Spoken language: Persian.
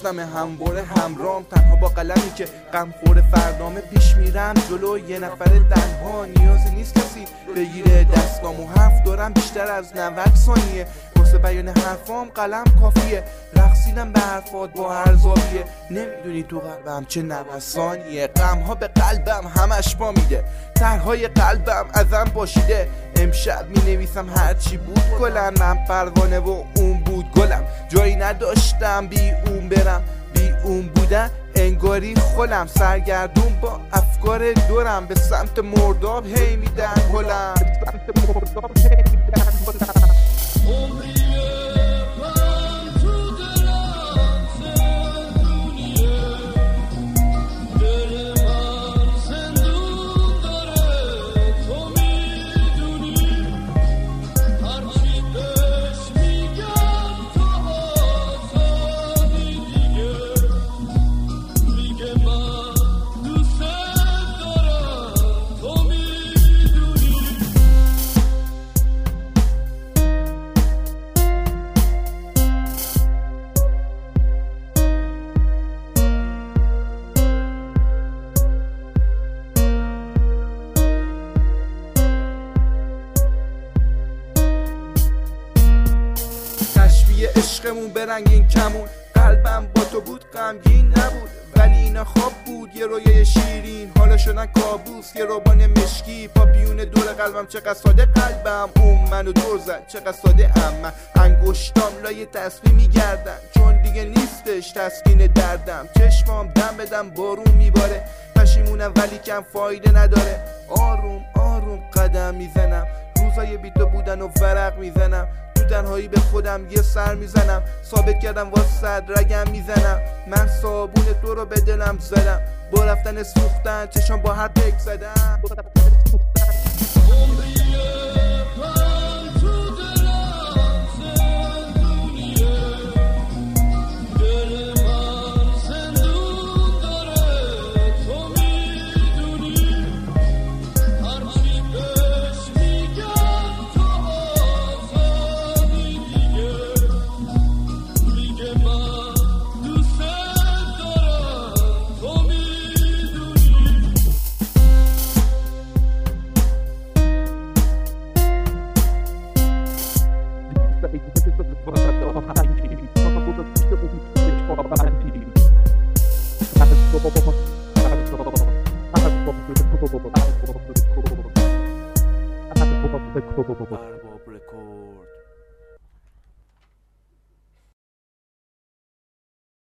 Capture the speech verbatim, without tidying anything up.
یادم همواره همرام، تنها با قلمی که غم خور فردامه پیش میرم جلو، یه نفر تنها، نیازی نیست کسی بگیره دستامو، حرف دارم بیشتر از نود ثانیه، واسه بیان حرفام قلم کافیه، رقصیدم به حرفات با هر زاویه، نمیدونی تو قلبم چه نوسانیه، غمها به قلبم همش پا میده، طرحهای قلبم ازم باشیده، امشب می نویسم هرچی بود گلم، من پروانه و اون بود گلم، جایی نداشتم بی اون برم، بی اون بودن انگاری خلم، سرگردون با افکار دورم، به سمت مرداب هی میدن هلم. عشقمون برنگین کمون، قلبم با تو بود غمگین نبود، ولی اینا خواب بود یه رویای شیرین، حالا شدن کابوس یه روبان مشکی، پاپیون دور قلبم چقدر ساده قلبم، اون منو دور زد چقدر ساده ام من، انگشتام لای تسبیح میگردن چون دیگه نیستش تسکین دردم، چشمام دم بدم بارون میباره، پشیمونم ولی کم فایده نداره، آروم آروم قدم میزنم، روزای بی تو بودن و ورق میزنم، تنهایی به خودم یه سر میزنم، ثابت کردم واسه رگم میزنم، من صابون تو رو به دلم زدم، با رفتن سوختن چشم با هر پک زدم. Arbor Record.